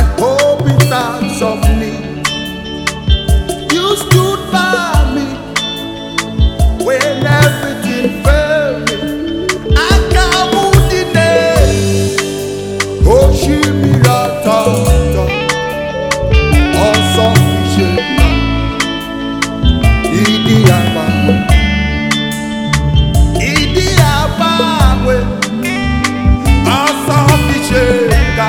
hope in times of need. You stood by me when everything failed me. Akamudine, Oshimirata, Osofisheka, Idi Abawe, Osofisheka.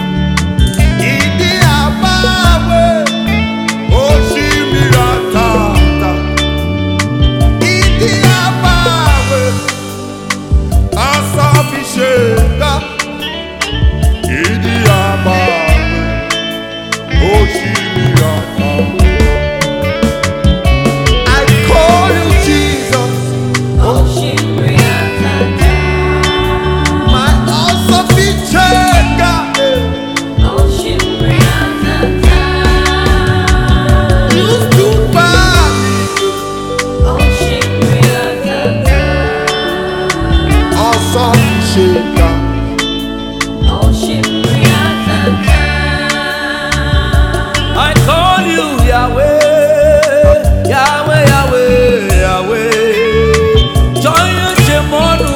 I call you Yahweh, Yahweh, Yahweh, Yahweh. Join you, Shemonu.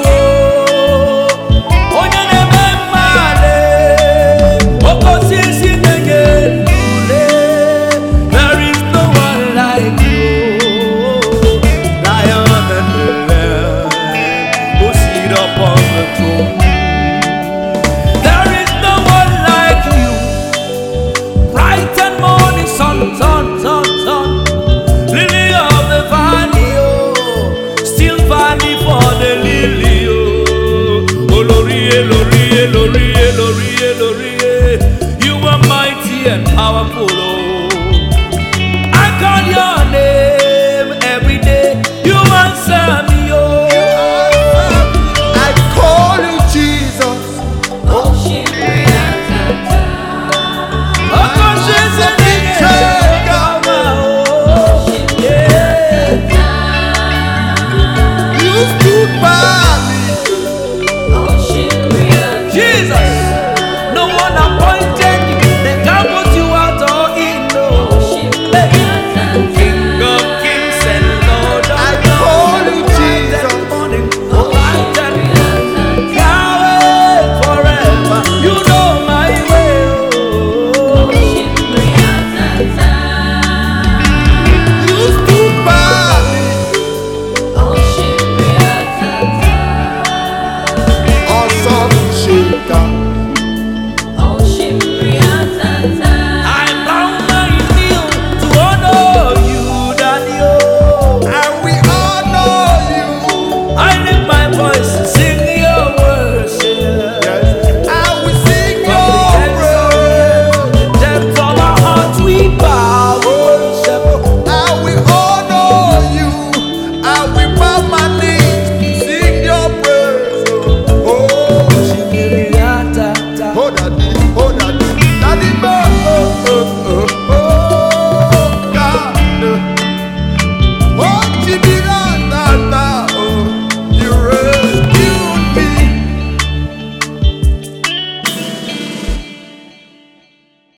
Onye neme male, okosisi nege nule. There is no one like you, Lion and the Lamb, who sit upon the throne. Son, lily of the valley, oh, still valley for the lily, oh, Olori, Olori, Olori, Olori, Olori, you are mighty and powerful, oh.